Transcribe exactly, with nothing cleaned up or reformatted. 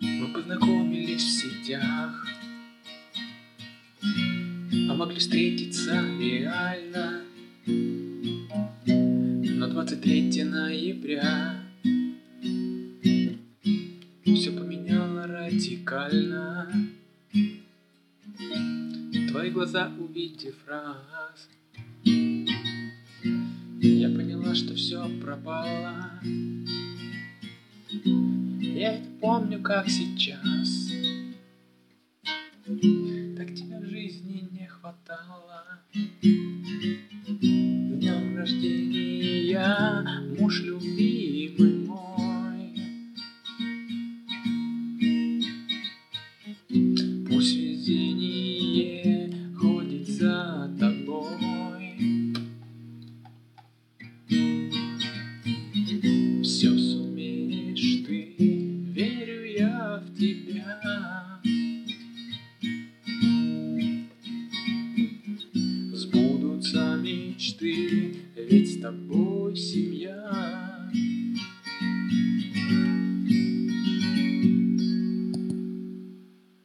Мы познакомились в сетях, а могли встретиться реально. Но двадцать третьего ноября все поменяло радикально. Твои глаза, увидев раз, я поняла, что все пропало. Я это помню, как сейчас. Так тебя в жизни не хватало. С днем рождения, муж любимый мой. Пусть везение ходит за тобой. Все сумеешь ты, верю я в тебя. Сбудутся мечты, ведь с тобой семья.